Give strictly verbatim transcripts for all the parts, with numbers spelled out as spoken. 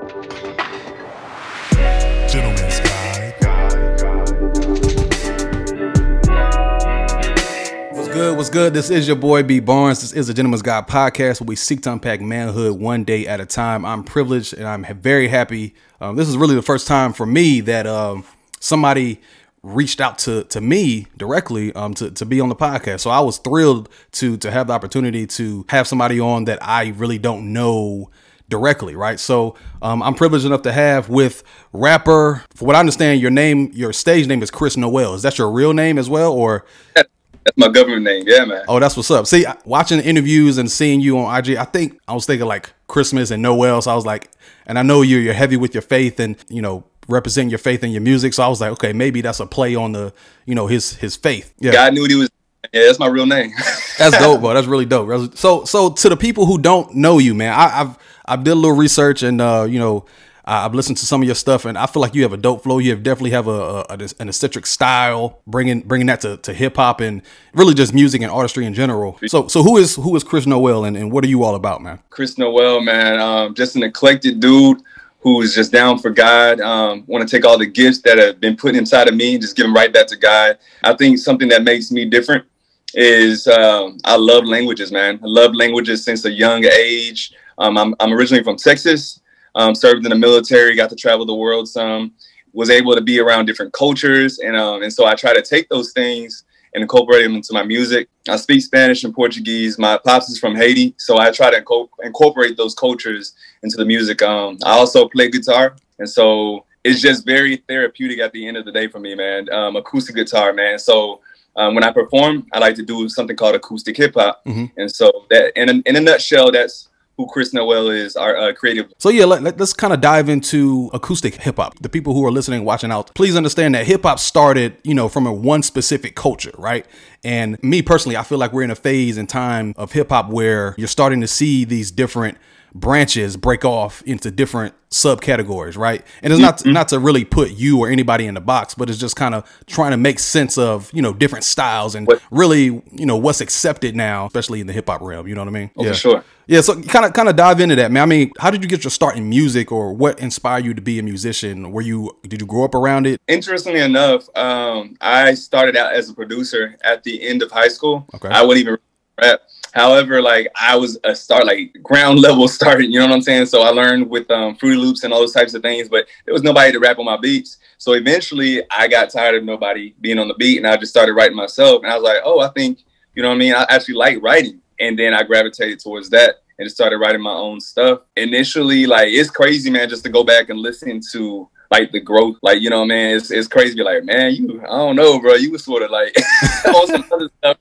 Gentleman's Guide. What's good? What's good? This is your boy B Barnes. This is a Gentleman's Guide podcast where we seek to unpack manhood one day at a time. I'm privileged and I'm very happy. Um, this is really the first time for me that um, somebody reached out to to me directly um, to to be on the podcast. So I was thrilled to to have the opportunity to have somebody on that I really don't know directly, right? So um, I'm privileged enough to have with rapper. For what I understand, your name, your stage name is Chris Noel. Is that your real name as well, or? That's my government name. Yeah, man. Oh, that's what's up. See, watching interviews and seeing you on I G, I think I was thinking like Christmas and Noel. So I was like, and I know you're you're heavy with your faith and, you know, representing your faith in your music. So I was like, okay, maybe that's a play on the, you know, his his faith. Yeah, God knew he was. Yeah, that's my real name. That's dope, bro. That's really dope. So so to the people who don't know you, man, I, I've I've did a little research and uh, you know. I've listened to some of your stuff, and I feel like you have a dope flow. You have definitely have a, a an eccentric style, bringing bringing that to, to hip hop and really just music and artistry in general. So so who is who is Chris Noel, and, and what are you all about, man? Chris Noel, man, um, just an eclectic dude who is just down for God. Um, want to take all the gifts that have been put inside of me and just give them right back to God. I think something that makes me different is um, I love languages, man. I love languages since a young age. Um, I'm I'm originally from Texas. Um, served in the military, got to travel the world some, was able to be around different cultures. And um, and so I try to take those things and incorporate them into my music. I speak Spanish and Portuguese. My pops is from Haiti, so I try to inco- incorporate those cultures into the music. Um, I also play guitar. And so it's just very therapeutic at the end of the day for me, man. Um, acoustic guitar, man. So um, when I perform, I like to do something called acoustic hip hop. Mm-hmm. And so that in a, in a nutshell, that's who Chris Noel is, our uh, creative. So yeah, let, let, let's kind of dive into acoustic hip hop. The people who are listening, watching out, please understand that hip hop started, you know, from a one specific culture, right? And me personally, I feel like we're in a phase in time of hip hop where you're starting to see these different branches break off into different subcategories, right? And it's not mm-hmm. not to really put you or anybody in the box, but it's just kind of trying to make sense of, you know, different styles and what? really, you know, what's accepted now, especially in the hip hop realm. You know what I mean? Oh, yeah, for sure. Yeah. So kind of kind of dive into that, man. I mean, how did you get your start in music, or what inspired you to be a musician? Were you did you grow up around it? Interestingly enough, um, I started out as a producer at the end of high school. Okay. I wouldn't even rap. However, like I was a start, like ground level started, you know what I'm saying? So I learned with um, Fruity Loops and all those types of things, but there was nobody to rap on my beats. So eventually I got tired of nobody being on the beat and I just started writing myself. And I was like, oh, I think, you know what I mean? I actually like writing. And then I gravitated towards that and just started writing my own stuff. Initially, like, it's crazy, man, just to go back and listen to like the growth, like, you know, man, it's, it's crazy to be like, man, you, I don't know, bro, you was sort of like on some other stuff.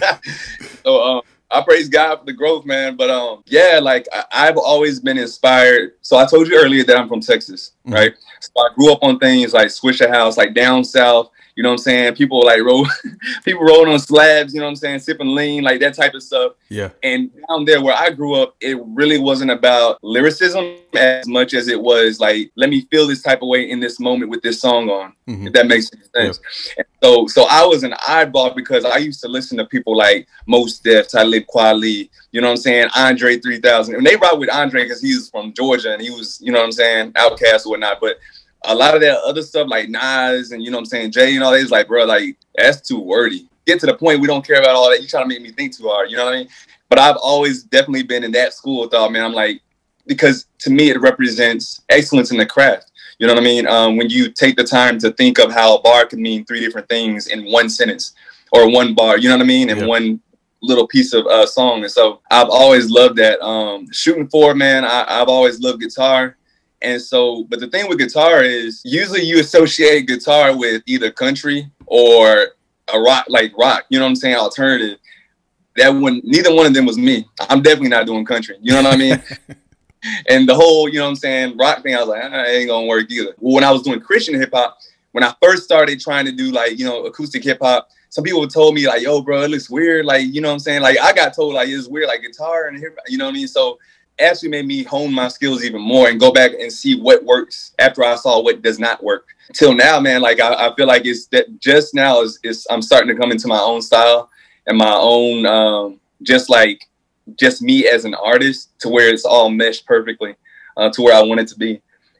so, um, I praise God for the growth, man. But um, yeah, like I, I've always been inspired. So I told you earlier that I'm from Texas, mm-hmm. right? So I grew up on things like Swishahouse, like down south. You know what I'm saying? People like roll, people rolling on slabs. You know what I'm saying? Sipping lean, like that type of stuff. Yeah. And down there where I grew up, it really wasn't about lyricism as much as it was like, let me feel this type of way in this moment with this song on. Mm-hmm. If that makes sense. Yeah. And so, so I was an oddball because I used to listen to people like Mos Def, Talib Kweli. You know what I'm saying? Andre three thousand. And they rock with Andre because he's from Georgia and he was, you know what I'm saying, Outkast or whatnot. But a lot of that other stuff like Nas and, you know what I'm saying, Jay and all that is like, bro, like, that's too wordy. Get to the point, we don't care about all that. You trying to make me think too hard, you know what I mean? But I've always definitely been in that school of thought, man. I'm like, because to me, it represents excellence in the craft. You know what I mean? Um, when you take the time to think of how a bar can mean three different things in one sentence or one bar, you know what I mean? And yeah. one little piece of uh, song. And so I've always loved that. Um, shooting forward, man, I, I've always loved guitar. And so, but the thing with guitar is usually you associate guitar with either country or a rock, like rock, you know what I'm saying? Alternative. That one, neither one of them was me. I'm definitely not doing country. You know what I mean? And the whole, you know what I'm saying, rock thing, I was like, ah, it ain't gonna work either. Well, when I was doing Christian hip hop, when I first started trying to do like, you know, acoustic hip hop, some people told me like, yo, bro, it looks weird. Like, you know what I'm saying? Like I got told like, it's weird, like guitar and hip hop, you know what I mean? So actually made me hone my skills even more and go back and see what works after I saw what does not work. Till now, man, like I, I feel like it's that just now is, is I'm starting to come into my own style and my own, um, just like just me as an artist to where it's all meshed perfectly uh, to where I want it to be.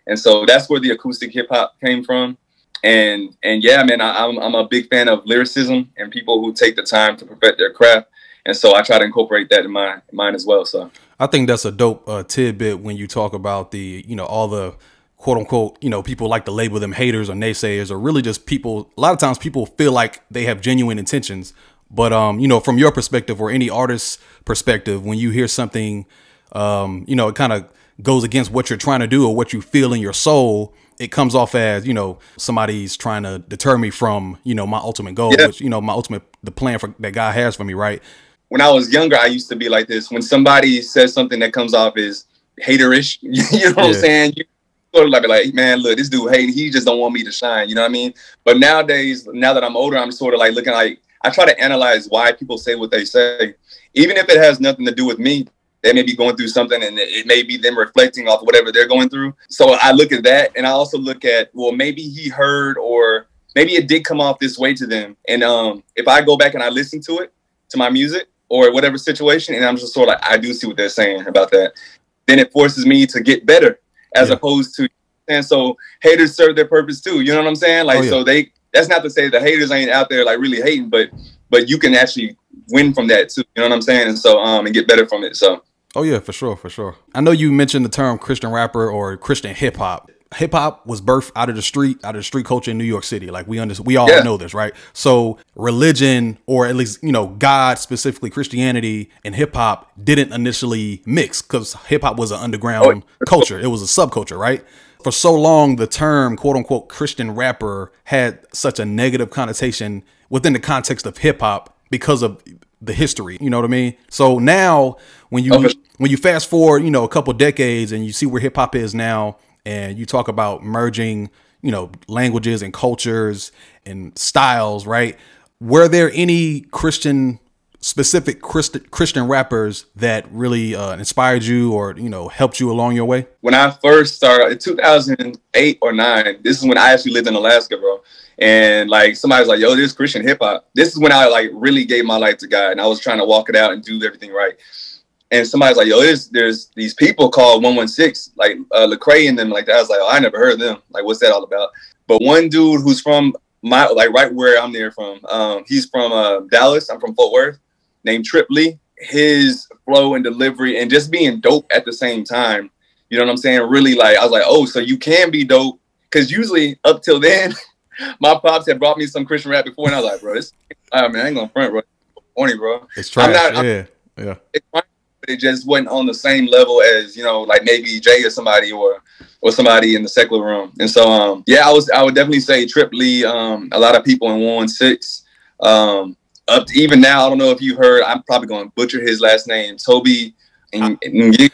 And so that's where the acoustic hip hop came from. And and yeah, man, I, I'm I'm a big fan of lyricism and people who take the time to perfect their craft. And so I try to incorporate that in mine, in mine as well. So I think that's a dope uh, tidbit when you talk about the, you know, all the quote unquote, you know, people like to label them haters or naysayers, or really just people. A lot of times people feel like they have genuine intentions. But, um, you know, from your perspective or any artist's perspective, when you hear something, um, you know, it kind of goes against what you're trying to do or what you feel in your soul, it comes off as, you know, somebody's trying to deter me from, you know, my ultimate goal, yeah. which, you know, my ultimate, the plan for that God has for me. Right. When I was younger, I used to be like this. When somebody says something that comes off as haterish, you know what yeah. I'm saying? You sort of like, like, man, look, this dude hating. He just don't want me to shine. You know what I mean? But nowadays, now that I'm older, I'm sort of like looking like, I try to analyze why people say what they say. Even if it has nothing to do with me, they may be going through something and it may be them reflecting off whatever they're going through. So I look at that, and I also look at, well, maybe he heard, or maybe it did come off this way to them. And um, if I go back and I listen to it, to my music, or whatever situation, and I'm just sort of like, I do see what they're saying about that, then it forces me to get better, as yeah. opposed to, and so haters serve their purpose too. You know what I'm saying? Like, oh, yeah. so they, that's not to say the haters ain't out there like really hating, but, but you can actually win from that too. You know what I'm saying? And so, um, and get better from it. So. Oh yeah, for sure. For sure. I know you mentioned the term Christian rapper or Christian hip hop. Hip hop was birthed out of the street, out of the street culture in New York City. Like we understand, we all yeah. know this, right? So religion, or at least, you know, God, specifically Christianity and hip hop, didn't initially mix, because hip hop was an underground oh, culture. It was a subculture, right? For so long, the term quote unquote Christian rapper had such a negative connotation within the context of hip hop because of the history. You know what I mean? So now when you, okay. when you fast forward, you know, a couple decades and you see where hip hop is now, and you talk about merging, you know, languages and cultures and styles, right? Were there any Christian, specific Christ, Christian rappers that really uh, inspired you or, you know, helped you along your way? When I first started in two thousand eight or nine, this is when I actually lived in Alaska, bro. And like somebody's like, yo, this is Christian hip hop. This is when I like really gave my life to God, and I was trying to walk it out and do everything right. And somebody's like, yo, there's, there's these people called one one six, like uh, Lecrae and them like that. I was like, oh, I never heard of them. Like, what's that all about? But one dude who's from my, like right where I'm there from, um, he's from uh, Dallas. I'm from Fort Worth, named Trip Lee. His flow and delivery and just being dope at the same time. You know what I'm saying? Really, like, I was like, oh, so you can be dope. Because usually up till then, my pops had brought me some Christian rap before. And I was like, bro, this, uh, man, I ain't going to front, bro. It's corny, bro. It's trash. I'm not, yeah, I'm, yeah. It's fine. It just wasn't on the same level as, you know, like maybe Jay or somebody or or somebody in the secular room. And so, um, yeah, I was I would definitely say Trip Lee, um, a lot of people in one one six. Um, up to even now, I don't know if you heard, I'm probably going to butcher his last name, Toby Ngigwe,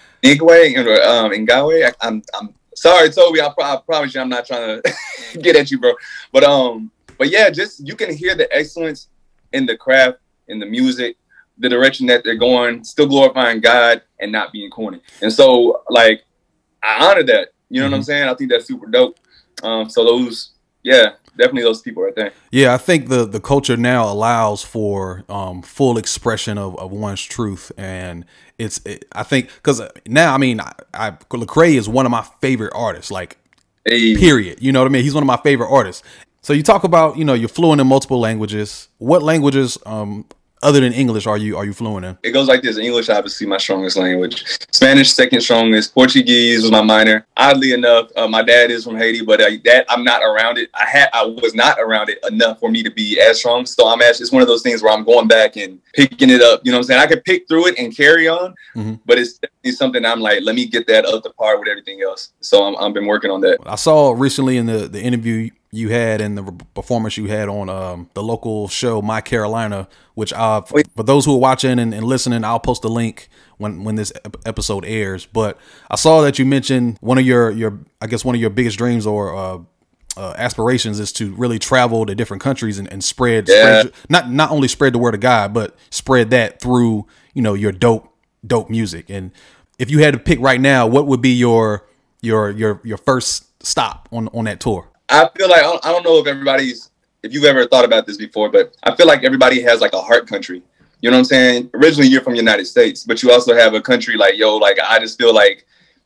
um, Ngawe. I'm I'm sorry, Toby. I, I promise you, I'm not trying to get at you, bro. But um, but yeah, just you can hear the excellence in the craft, in the music, the direction that they're going, still glorifying God and not being corny. And so, like, I honor that. You know mm-hmm. what I'm saying? I think that's super dope. Um, so those, yeah, definitely those people right there. Yeah, I think the the culture now allows for um, full expression of, of one's truth, and it's it, I think because now I mean, I, I Lecrae is one of my favorite artists. Like, hey. Period. You know what I mean? He's one of my favorite artists. So you talk about, you know, you're fluent in multiple languages. What languages um other than English are you are you fluent in? It goes like this. English, obviously, my strongest language. Spanish, second strongest. Portuguese was my minor. Oddly enough, uh, my dad is from Haiti, but uh, that I'm not around it. I had I was not around it enough for me to be as strong. So I'm actually, it's one of those things where I'm going back and picking it up. You know what I'm saying? I could pick through it and carry on, mm-hmm. but it's definitely something I'm like, let me get that up to par with everything else. So I'm, I've been working on that. I saw recently in the the interview you had and the performance you had on um, the local show My Carolina, which uh, for those who are watching and, and listening, I'll post a link when when this episode airs. But I saw that you mentioned one of your your I guess one of your biggest dreams or uh, uh, aspirations is to really travel to different countries and, and spread, yeah. spread not not only spread the word of God, but spread that through, you know, your dope dope music. And if you had to pick right now, what would be your your your your first stop on on that tour? I feel like, I don't know if everybody's, if you've ever thought about this before, but I feel like everybody has like a heart country. You know what I'm saying? Originally, you're from the United States, but you also have a country like, yo, like, I just feel like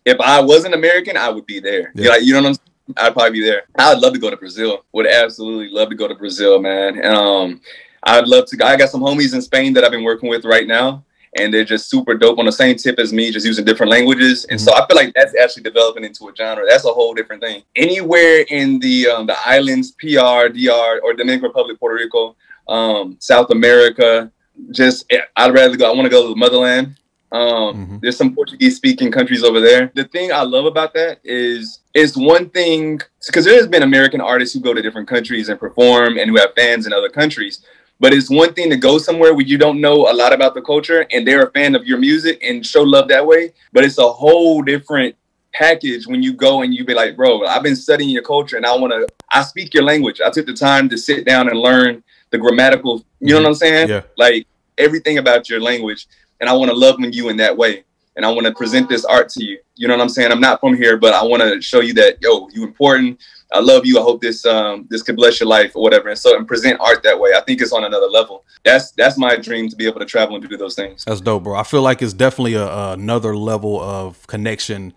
if I wasn't American, I would be there. Yeah. You know, you know what I'm saying? I'd probably be there. I'd love to go to Brazil. Would absolutely love to go to Brazil, man. Um, I'd love to go. I got some homies in Spain that I've been working with right now, and they're just super dope on the same tip as me, just using different languages. And mm-hmm. so I feel like that's actually developing into a genre. That's a whole different thing. Anywhere in the um, the islands, P R, D R, or Dominican Republic, Puerto Rico, um, South America, just I'd rather go. I want to go to the motherland. Um, mm-hmm. There's some Portuguese speaking countries over there. The thing I love about that is it's one thing, because there's been American artists who go to different countries and perform and who have fans in other countries. But it's one thing to go somewhere where you don't know a lot about the culture and they're a fan of your music and show love that way. But it's a whole different package when you go and you be like, bro, I've been studying your culture and I want to, I speak your language. I took the time to sit down and learn the grammatical, you know what I'm saying? Yeah. Like everything about your language. And I want to love you in that way. And I want to present this art to you. You know what I'm saying? I'm not from here, but I want to show you that, yo, you important. I love you. I hope this um this could bless your life or whatever. And so and present art that way. I think it's on another level. That's that's my dream, to be able to travel and do those things. That's dope, bro. I feel like it's definitely a, a another level of connection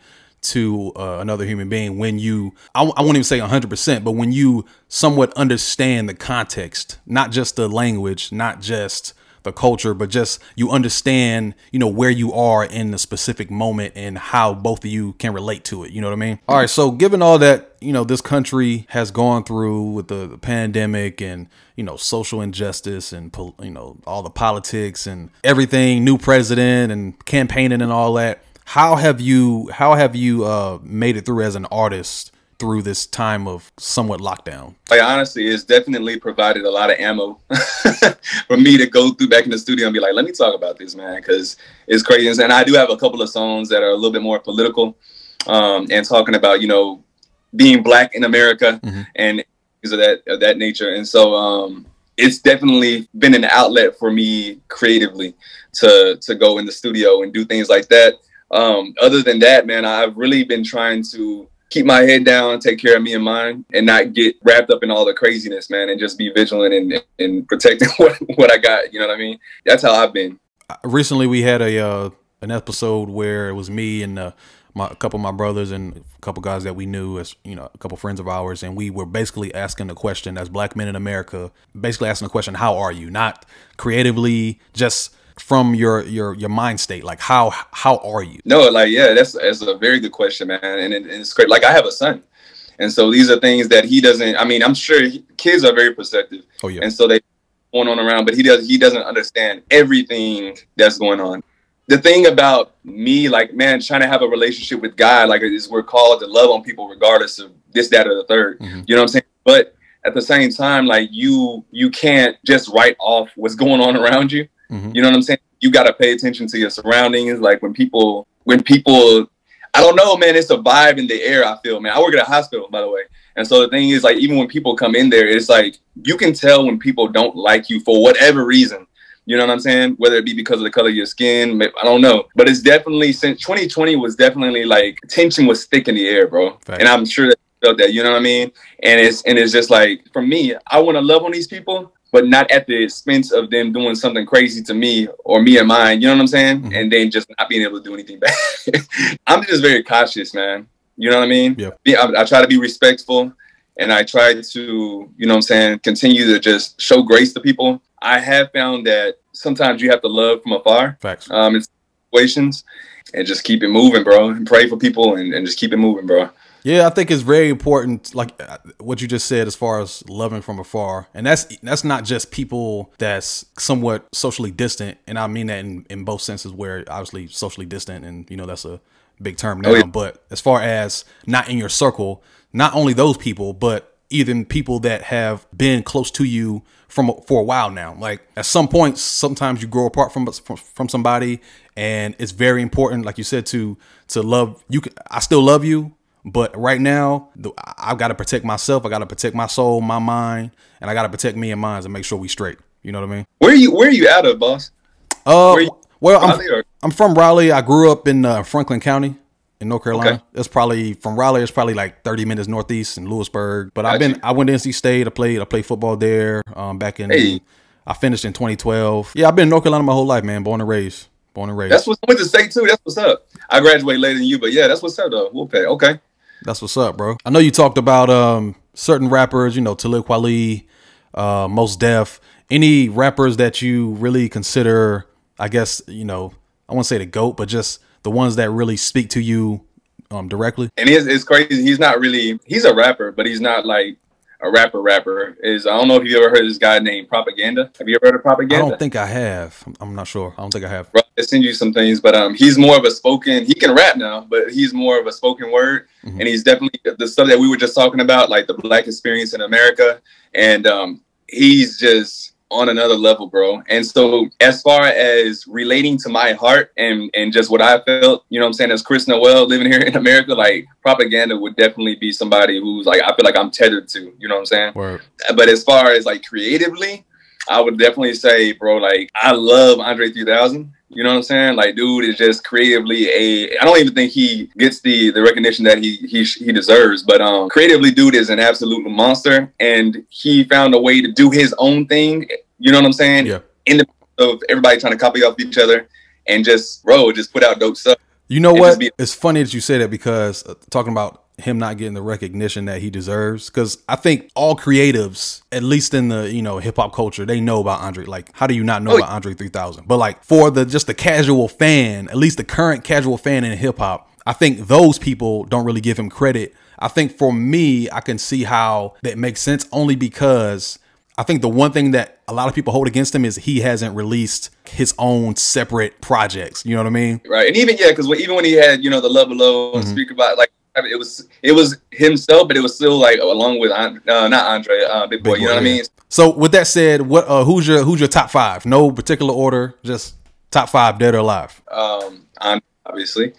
to uh, another human being when you, I, I won't even say one hundred percent, but when you somewhat understand the context, not just the language, not just the culture, but just you understand, you know, where you are in the specific moment and how both of you can relate to it. You know what I mean? All right. So given all that, you know, this country has gone through with the, the pandemic and, you know, social injustice and, you know, all the politics and everything, new president and campaigning and all that. How have you, how have you uh, made it through as an artist through this time of somewhat lockdown? Like, honestly, it's definitely provided a lot of ammo for me to go through back in the studio and be like, let me talk about this, man, because it's crazy. And I do have a couple of songs that are a little bit more political um, and talking about, you know, being Black in America mm-hmm. and things of that, of that nature. And so um, it's definitely been an outlet for me creatively to, to go in the studio and do things like that. Um, other than that, man, I've really been trying to keep my head down, take care of me and mine, and not get wrapped up in all the craziness, man, and just be vigilant and, and protecting what, what I got. You know what I mean? That's how I've been. Recently, we had a uh, an episode where it was me and uh, my, a couple of my brothers and a couple guys that we knew as, you know, a couple friends of ours. And we were basically asking the question, as Black men in America, basically asking the question, how are you? Not creatively, just from your your your mind state, like how how are you? No, like yeah, that's that's a very good question, man, and, it, and it's great. Like I have a son, and so these are things that he doesn't. I mean, I'm sure he, kids are very perceptive, oh yeah, and so they going on around, but he does he doesn't understand everything that's going on. The thing about me, like man, trying to have a relationship with God, like is we're called to love on people regardless of this, that, or the third. Mm-hmm. You know what I'm saying? But at the same time, like you you can't just write off what's going on around you. Mm-hmm. You know what I'm saying? You got to pay attention to your surroundings. Like when people, when people, I don't know, man, it's a vibe in the air. I feel, man, I work at a hospital, by the way. And so the thing is, like, even when people come in there, it's like, you can tell when people don't like you for whatever reason. You know what I'm saying? Whether it be because of the color of your skin, I don't know. But it's definitely, since twenty twenty was definitely like, tension was thick in the air, bro. Fact. And I'm sure that you felt that, you know what I mean? And it's, and it's just like, for me, I want to love on these people, but not at the expense of them doing something crazy to me or me and mine, you know what I'm saying? Mm-hmm. And then just not being able to do anything bad. I'm just very cautious, man. You know what I mean? Yeah. I, I try to be respectful, and I try to, you know what I'm saying, continue to just show grace to people. I have found that sometimes you have to love from afar. Facts. Um, in situations, and just keep it moving, bro, and pray for people and, and just keep it moving, bro. Yeah, I think it's very important, like what you just said, as far as loving from afar. And that's that's not just people that's somewhat socially distant. And I mean that in, in both senses, where obviously socially distant, and, you know, that's a big term now. Oh, yeah. But as far as not in your circle, not only those people, but even people that have been close to you from for a while now. Like at some point, sometimes you grow apart from from, from somebody, and it's very important, like you said, to to love. You can, I still love you. But right now, I've got to protect myself. I got to protect my soul, my mind, and I got to protect me and mine and make sure we straight. You know what I mean? Where are you? Where are you out of, boss? Uh, you, well, I'm, I'm from Raleigh. I grew up in uh, Franklin County in North Carolina. Okay. It's probably from Raleigh. It's probably like thirty minutes northeast in Lewisburg. But got I've been. You. I went to N C State. I played. I played football there. Um, back in. Hey. I finished in twenty twelve. Yeah, I've been in North Carolina my whole life, man. Born and raised. Born and raised. That's what's with the state too. That's what's up. I graduated later than you, but yeah, that's what's up though. We'll pay. Okay. That's what's up, bro. I know you talked about um certain rappers, you know, Talib Kweli, uh, Mos Def. Any rappers that you really consider, I guess, you know, I won't say the GOAT, but just the ones that really speak to you um directly? And it's, it's crazy. He's not really, he's a rapper, but he's not like a rapper rapper. Is I don't know if you ever heard of this guy named Propaganda. Have you ever heard of Propaganda? I don't think I have. I'm, I'm not sure. I don't think I have. Bro, I send you some things, but um, he's more of a spoken. He can rap now, but he's more of a spoken word, mm-hmm. and he's definitely the stuff that we were just talking about, like the Black experience in America, and um, he's just on another level, bro. And so as far as relating to my heart and and just what I felt, you know what I'm saying, as Chris Noel living here in America, like Propaganda would definitely be somebody who's like, I feel like I'm tethered to, you know what I'm saying? Word. But as far as like creatively, I would definitely say, bro, like I love Andre three thousand. You know what I'm saying? Like, dude is just creatively a. I don't even think he gets the the recognition that he he he deserves. But um, creatively, dude is an absolute monster, and he found a way to do his own thing. You know what I'm saying? Yeah. In the of everybody trying to copy off each other, and just bro, just put out dope stuff. You know what? Be- it's funny that you say that because uh, talking about him not getting the recognition that he deserves, because I think all creatives, at least in the, you know, hip hop culture, they know about Andre. Like, how do you not know oh, about Andre three thousand? But like for the just the casual fan, at least the current casual fan in hip hop, I think those people don't really give him credit. I think for me, I can see how that makes sense only because I think the one thing that a lot of people hold against him is he hasn't released his own separate projects. You know what I mean? Right. And even, yeah, because even when he had, you know, the Love Below, mm-hmm. Speak About, like, I mean, it was it was himself, but it was still like along with uh, not Andre, uh, Big Boy. Big you know boy, what yeah. I mean? So with that said, what uh, who's your who's your top five? No particular order, just top five, dead or alive. Um, Andre, obviously.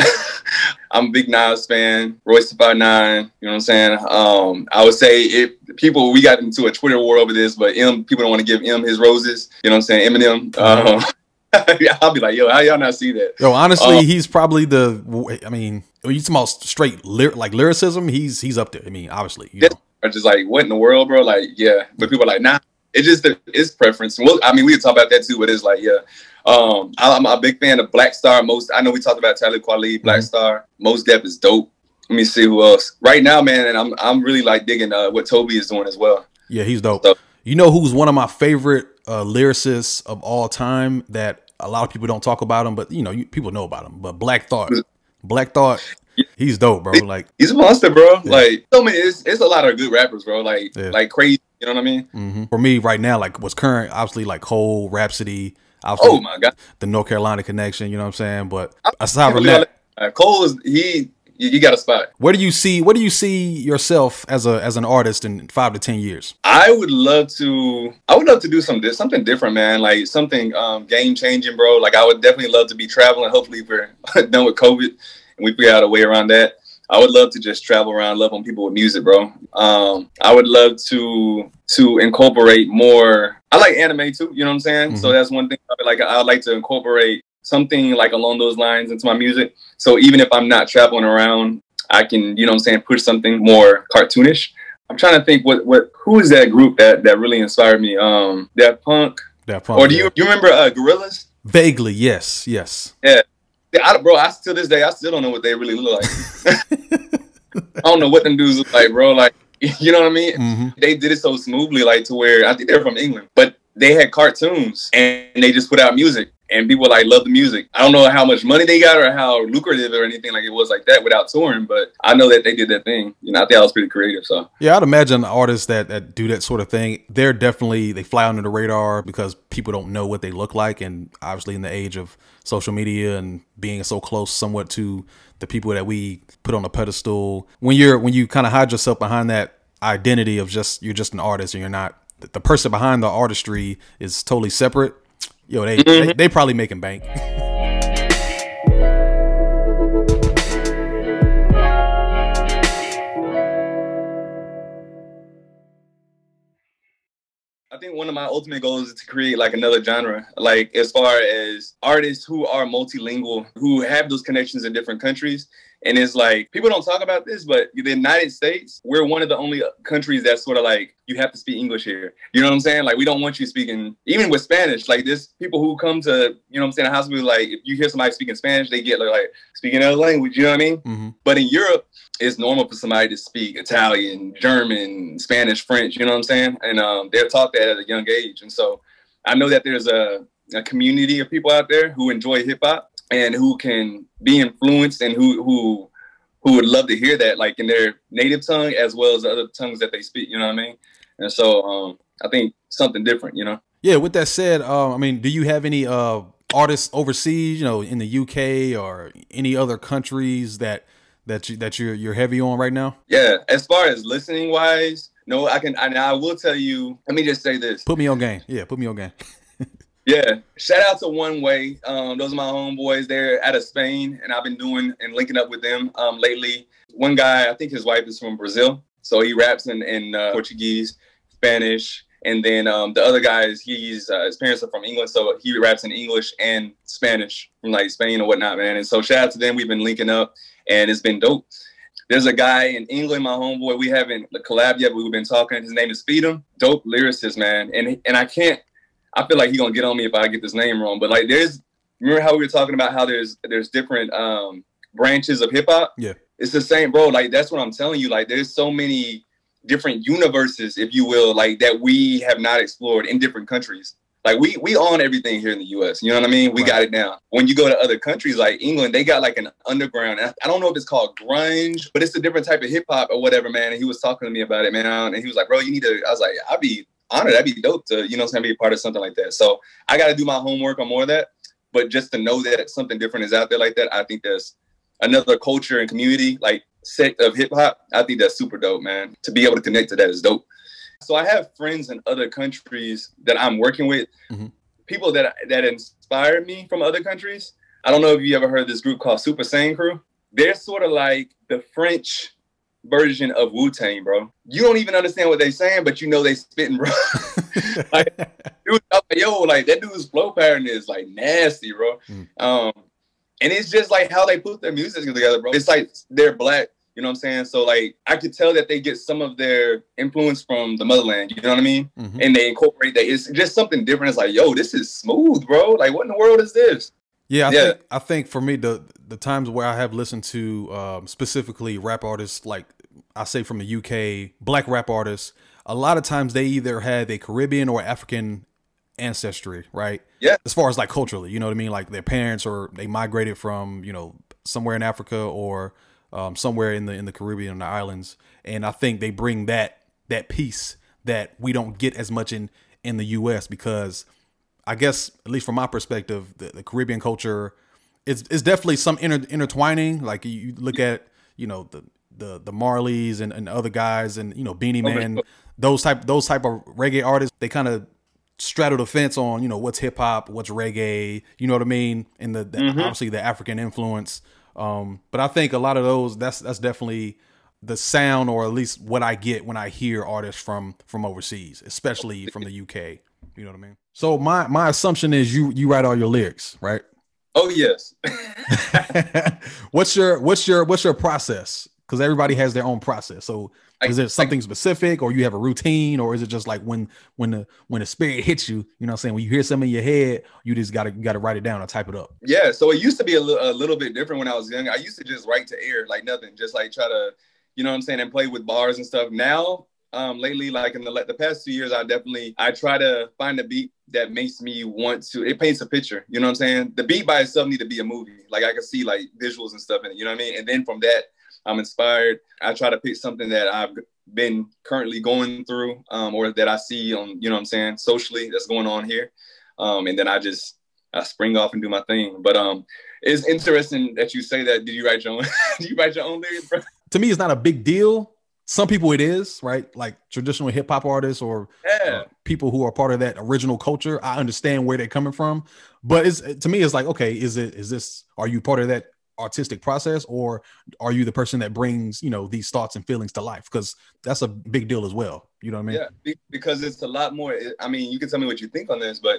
I'm a big Nas fan. Royce da five nine. You know what I'm saying? Um, I would say if people we got into a Twitter war over this, but M people don't want to give M his roses. You know what I'm saying? Eminem. Um, I'll be like, yo, how y'all not see that? Yo, honestly, um, he's probably the. I mean, when you talk about straight lyr- like lyricism, he's he's up there. I mean, obviously, you know. Are just like, what in the world, bro? Like, yeah, but people are like, nah. It's just it's preference. Well, I mean, we could talk about that too, but it's like, yeah. Um, I'm a big fan of Black Star. Most I know we talked about Talib Kweli, Black mm-hmm. Star. Mos Def is dope. Let me see who else. Right now, man, and I'm I'm really like digging uh, what Toby is doing as well. Yeah, he's dope. So, you know who's one of my favorite uh, lyricists of all time that a lot of people don't talk about him, but you know, you, people know about him. But Black Thought, Black Thought, he's dope, bro. Like he's a monster, bro. Yeah. Like so many, it's, it's a lot of good rappers, bro. Like yeah. like crazy. You know what I mean? Mm-hmm. For me, right now, like what's current, obviously, like Cole, Rhapsody. Oh my God, the North Carolina connection. You know what I'm saying? But aside from that, uh, Cole is he. You got a spot. Where do you see? Where do you see yourself as a as an artist in five to ten years? I would love to. I would love to do some something different, man. Like something um, game changing, bro. Like I would definitely love to be traveling. Hopefully, we're done with COVID and we figure out a way around that. I would love to just travel around, love on people with music, bro. Um, I would love to to incorporate more. I like anime too. You know what I'm saying? Mm-hmm. So that's one thing. I like I would like to incorporate something like along those lines into my music. So even if I'm not traveling around, I can, you know what I'm saying, push something more cartoonish. I'm trying to think what, what, who is that group that, that really inspired me? Um, Daft Punk. Daft Punk. Or do you, yeah. you remember uh, Gorillaz? Vaguely. Yes. Yes. Yeah. yeah I, bro, I still this day, I still don't know what they really look like. I don't know what them dudes look like, bro. Like, you know what I mean? Mm-hmm. They did it so smoothly, like to where I think they're from England, but they had cartoons and they just put out music. And people like love the music. I don't know how much money they got or how lucrative or anything like it was like that without touring, but I know that they did that thing. You know, I think I was pretty creative. So yeah, I'd imagine artists that, that do that sort of thing, they're definitely, they fly under the radar because people don't know what they look like. And obviously in the age of social media and being so close somewhat to the people that we put on a pedestal, when you're, when you kind of hide yourself behind that identity of just, you're just an artist and you're not, the person behind the artistry is totally separate. Yo, they, mm-hmm. they they probably making bank. I think one of my ultimate goals is to create like another genre, like as far as artists who are multilingual, who have those connections in different countries, And it's like, people don't talk about this, but the United States, we're one of the only countries that's sort of like, you have to speak English here. You know what I'm saying? Like, we don't want you speaking, even with Spanish, like there's people who come to, you know what I'm saying, a hospital, like if you hear somebody speaking Spanish, they get like, like speaking another language, you know what I mean? Mm-hmm. But in Europe, it's normal for somebody to speak Italian, German, Spanish, French, you know what I'm saying? And um, they're taught that at a young age. And so I know that there's a, a community of people out there who enjoy hip hop and who can be influenced and who who who would love to hear that, like in their native tongue as well as the other tongues that they speak. You know what I mean? And so um, I think something different. You know? Yeah. With that said, uh, I mean, do you have any uh, artists overseas? You know, in the U K or any other countries that that you that you're you're heavy on right now? Yeah. As far as listening wise, no, I can. I, I will tell you. Let me just say this. Put me on game. Yeah. Put me on game. Yeah, shout out to One Way. Um, those are my homeboys. They're out of Spain, and I've been doing and linking up with them um, lately. One guy, I think his wife is from Brazil, so he raps in, in uh, Portuguese, Spanish, and then um, the other guy is he's uh, his parents are from England, so he raps in English and Spanish from like Spain or whatnot, man. And so shout out to them. We've been linking up, and it's been dope. There's a guy in England, my homeboy. We haven't collabed yet, but we've been talking. His name is Feed'em. Dope lyricist, man, and and I can't. I feel like he's gonna get on me if I get this name wrong, but like there's, remember how we were talking about how there's there's different um, branches of hip hop? Yeah, it's the same, bro. Like that's what I'm telling you. Like there's so many different universes, if you will, like that we have not explored in different countries. Like we we own everything here in the U S. You know what I mean? We right. got it down. When you go to other countries like England, they got like an underground. I don't know if it's called grunge, but it's a different type of hip hop or whatever, man. And he was talking to me about it, man. And he was like, bro, you need to. I was like, I'll be honored. That'd be dope to, you know, be a part of something like that. So I got to do my homework on more of that. But just to know that something different is out there like that, I think there's another culture and community, like sect of hip hop. I think that's super dope, man. To be able to connect to that is dope. So I have friends in other countries that I'm working with, mm-hmm. people that that inspired me from other countries. I don't know if you ever heard of this group called Super Saiyan Crew. They're sort of like the French version of Wu-Tang, bro. You don't even understand what they saying, but you know they spitting, bro. like, dude, like, yo, like that dude's flow pattern is like nasty, bro. Mm. Um, and it's just like how they put their music together, bro. It's like they're black, you know what I'm saying? So like I could tell that they get some of their influence from the motherland, you know what I mean? Mm-hmm. And they incorporate that. It's just something different. It's like, yo, this is smooth, bro. Like what in the world is this? Yeah, I, yeah. Think, I think for me, the the times where I have listened to um, specifically rap artists, like I say from the U K, black rap artists, a lot of times they either have a Caribbean or African ancestry, right? Yeah. As far as like culturally, you know what I mean? Like their parents or they migrated from, you know, somewhere in Africa or um, somewhere in the in the Caribbean, the islands. And I think they bring that that piece that we don't get as much in, in the U S because I guess, at least from my perspective, the, the Caribbean culture is is definitely some inter, intertwining. Like you look at, you know, the the the Marleys and, and other guys and, you know, Beanie Man, those type those type of reggae artists, they kind of straddle the fence on, you know, what's hip hop, what's reggae, you know what I mean? And the, the mm-hmm. obviously the African influence. Um, but I think a lot of those, that's that's definitely the sound, or at least what I get when I hear artists from from overseas, especially from the U K. You know what I mean? So my my assumption is you you write all your lyrics, right? Oh yes. what's your what's your what's your process? Because everybody has their own process. So is it something specific, or you have a routine, or is it just like when when the when the spirit hits you, you know what I'm saying? When you hear something in your head, you just gotta you gotta write it down or type it up. Yeah. So it used to be a, li- a little bit different when I was young. I used to just write to air like nothing, just like try to, you know what I'm saying, and play with bars and stuff. Now, um, lately, like in the the past two years, I definitely I try to find a beat that makes me want to. It paints a picture. You know what I'm saying? The beat by itself need to be a movie. Like I can see like visuals and stuff in it. You know what I mean? And then from that, I'm inspired. I try to pick something that I've been currently going through, um, or that I see on, you know what I'm saying, socially that's going on here. Um, and then I just, I spring off and do my thing. But um, it's interesting that you say that. Did you write your own, did you write your own lyrics, bro? To me, it's not a big deal. Some people it is, right? Like traditional hip hop artists or yeah. uh, people who are part of that original culture. I understand where they're coming from, but it's, to me, it's like, okay, is it, is this, are you part of that artistic process, or are you the person that brings, you know, these thoughts and feelings to life? Because that's a big deal as well. You know what I mean? Yeah, because it's a lot more. I mean, you can tell me what you think on this, but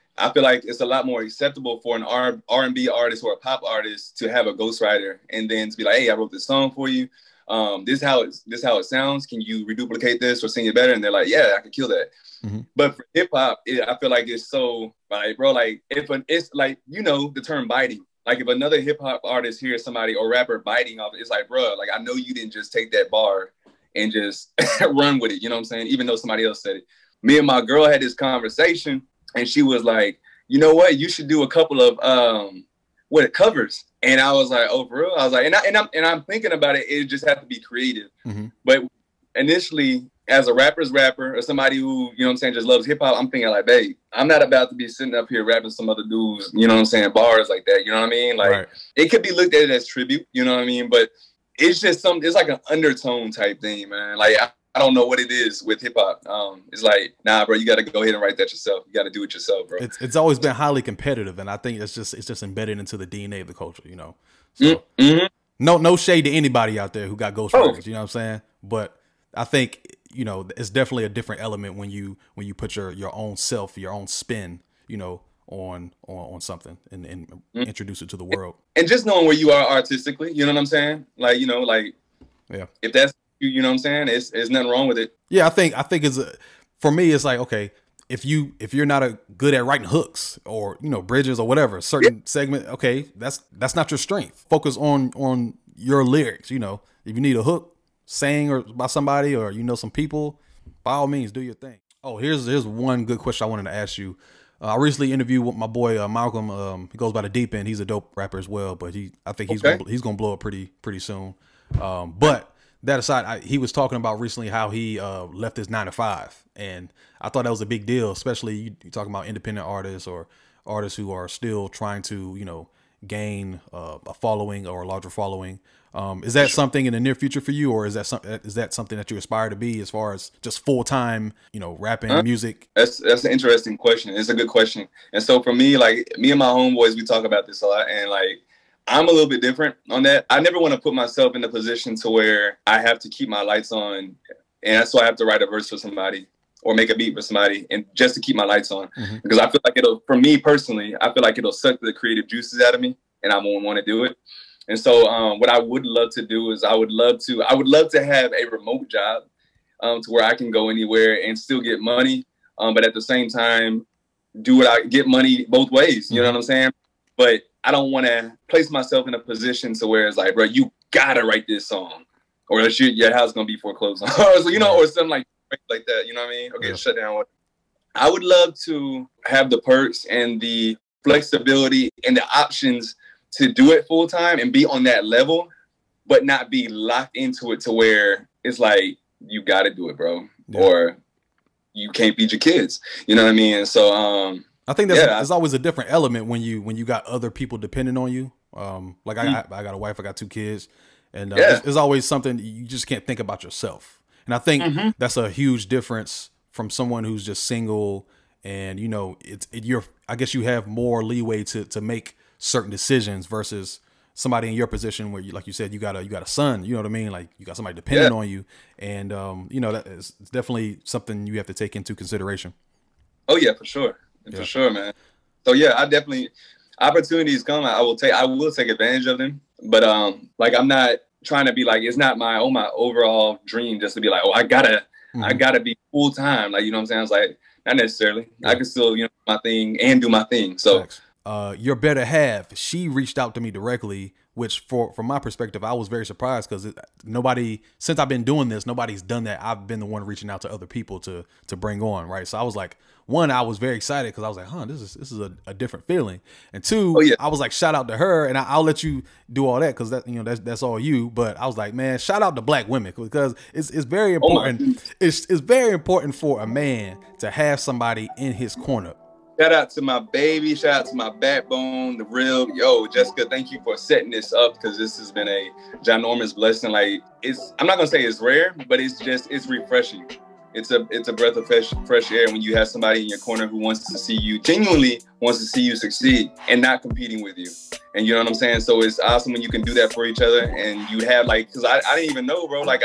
I feel like it's a lot more acceptable for an R and B artist or a pop artist to have a ghostwriter and then to be like, hey, I wrote this song for you. Um, this is how it's, this is how it sounds. Can you reduplicate this or sing it better? And they're like, yeah, I can kill that. Mm-hmm. But for hip hop, I feel like it's so like, bro, like if an, it's like, you know, the term biting. Like if another hip hop artist hears somebody or rapper biting off, it's like, bro, like I know you didn't just take that bar and just run with it. You know what I'm saying? Even though somebody else said it. Me and my girl had this conversation and she was like, you know what? You should do a couple of um, what covers. And I was like, oh, for real? I was like, and, I, and I'm and I'm thinking about it. It just has to be creative. Mm-hmm. But initially, as a rapper's rapper or somebody who, you know what I'm saying, just loves hip hop, I'm thinking like, babe, I'm not about to be sitting up here rapping some other dudes, you know what I'm saying, bars like that. You know what I mean? Like, right. It could be looked at as tribute. You know what I mean? But it's just some. It's like an undertone type thing, man. Like I, I don't know what it is with hip hop. Um, it's like, nah, bro, you got to go ahead and write that yourself. You got to do it yourself, bro. It's it's always been highly competitive, and I think it's just it's just embedded into the D N A of the culture, you know. So mm-hmm. no no shade to anybody out there who got ghostwriters, oh. you know what I'm saying? But I think, you know, it's definitely a different element when you when you put your your own self, your own spin, you know, on on, on something and, and mm-hmm. introduce it to the world. And just knowing where you are artistically, you know what I'm saying? Like, you know, like, yeah, if that's you, you know what I'm saying? It's it's nothing wrong with it. Yeah, I think I think it's a, for me, it's like, okay, if you if you're not a good at writing hooks or, you know, bridges or whatever, certain yeah. segment, okay, that's that's not your strength. Focus on on your lyrics. You know, if you need a hook, sang or by somebody, or you know some people, by all means, do your thing. Oh, here's here's one good question I wanted to ask you. Uh, I recently interviewed with my boy uh, Malcolm. Um, he goes by the Deep End. He's a dope rapper as well, but he I think he's okay. gonna, he's gonna blow up pretty pretty soon. Um, but that aside, I, he was talking about recently how he uh, left his nine to five, and I thought that was a big deal, especially you, you talking about independent artists or artists who are still trying to, you know, gain uh, a following or a larger following. Um, is that sure. something in the near future for you, or is that something is that something that you aspire to be as far as just full time, you know, rapping huh? music? That's that's an interesting question. It's a good question. And so for me, like me and my homeboys, we talk about this a lot, and like I'm a little bit different on that. I never want to put myself in a position to where I have to keep my lights on, and that's why I have to write a verse for somebody or make a beat for somebody, and just to keep my lights on, mm-hmm. because I feel like it'll, for me personally, I feel like it'll suck the creative juices out of me, and I won't want to do it. And so um, what I would love to do is I would love to, I would love to have a remote job um, to where I can go anywhere and still get money. Um, but at the same time, do what I get money both ways. You mm-hmm. know what I'm saying? But I don't want to place myself in a position to where it's like, bro, you gotta write this song or else your, your house is going to be foreclosed on. So, you know, or something like, like that. You know what I mean? Okay, yeah. Shut down. I would love to have the perks and the flexibility and the options to do it full time and be on that level, but not be locked into it to where it's like, you got to do it, bro. Yeah. Or you can't feed your kids. You know what I mean? And so um, I think there's, yeah, there's always a different element when you when you got other people depending on you. Um, like mm-hmm. I, I got a wife, I got two kids, and uh, yeah. there's, there's always something you just can't think about yourself. And I think mm-hmm. that's a huge difference from someone who's just single, and you know, it's it, you're. I guess you have more leeway to to make certain decisions versus somebody in your position where you, like you said, you got a you got a son. You know what I mean? Like you got somebody depending yeah. on you, and um, you know that is it's definitely something you have to take into consideration. Oh yeah, for sure, yeah. for sure, man. So yeah, I definitely opportunities come. I will take I will take advantage of them, but um, like I'm not trying to be like, it's not my oh my overall dream just to be like, oh I gotta mm-hmm. I gotta be full time, like, you know what I'm saying? It's like not necessarily. Yeah. I can still, you know, do my thing and do my thing. So Thanks. Uh, your better half, she reached out to me directly, which for from my perspective, I was very surprised because nobody, since I've been doing this, nobody's done that. I've been the one reaching out to other people to to bring on, right? So I was like, one, I was very excited because I was like, huh, this is this is a, a different feeling. And two, oh, yeah. I was like, shout out to her, and I, I'll let you do all that because that you know that's that's all you. But I was like, man, shout out to Black women because it's it's very important. Oh it's it's very important for a man to have somebody in his corner. Shout out to my baby. Shout out to my backbone, the real. Yo, Jessica, thank you for setting this up because this has been a ginormous blessing. Like, it's, I'm not gonna say it's rare, but it's just, it's refreshing. It's a, it's a breath of fresh, fresh air when you have somebody in your corner who wants to see you, genuinely wants to see you succeed and not competing with you. And you know what I'm saying? So it's awesome when you can do that for each other and you have like, because I, I didn't even know, bro. Like,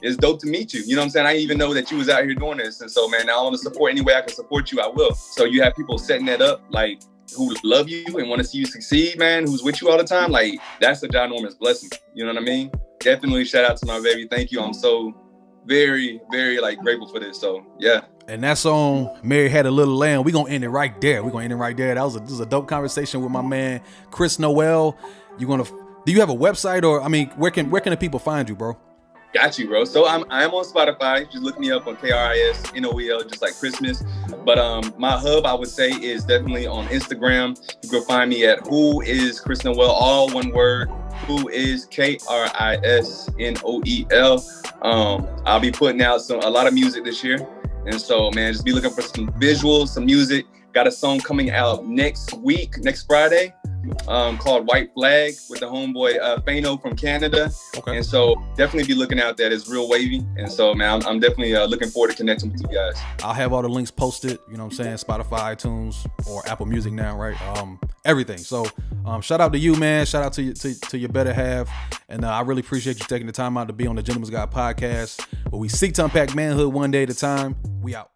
it's dope to meet you. You know what I'm saying? I didn't even know that you was out here doing this. And so, man, I want to support any way I can support you, I will. So you have people setting that up, like, who love you and want to see you succeed, man, who's with you all the time. Like, that's a ginormous blessing. You know what I mean? Definitely shout out to my baby. Thank you. I'm so very, very, like, grateful for this. So, yeah. And that song, Mary Had a Little Lamb, we're going to end it right there. We're going to end it right there. That was a, this was a dope conversation with my man, Chris Noel. You going to, do you have a website, or, I mean, where can where can the people find you, bro? Got you, bro. So I'm I'm on Spotify. Just look me up on K R I S N O E L, just like Christmas. But um, my hub, I would say, is definitely on Instagram. You can find me at Who Is Chris Noel, all one word. Who Is K R I S N O E L. Um, I'll be putting out some a lot of music this year. And so, man, just be looking for some visuals, some music. Got a song coming out next week, next Friday, um, called White Flag with the homeboy uh, Fano from Canada. Okay. And so definitely be looking out that. It's real wavy. And so, man, I'm, I'm definitely uh, looking forward to connecting with you guys. I'll have all the links posted, you know what I'm saying, Spotify, iTunes, or Apple Music now, right? Um, everything. So um, shout out to you, man. Shout out to, you, to, to your better half. And uh, I really appreciate you taking the time out to be on the Gentleman's Guide podcast, where we seek to unpack manhood one day at a time. We out.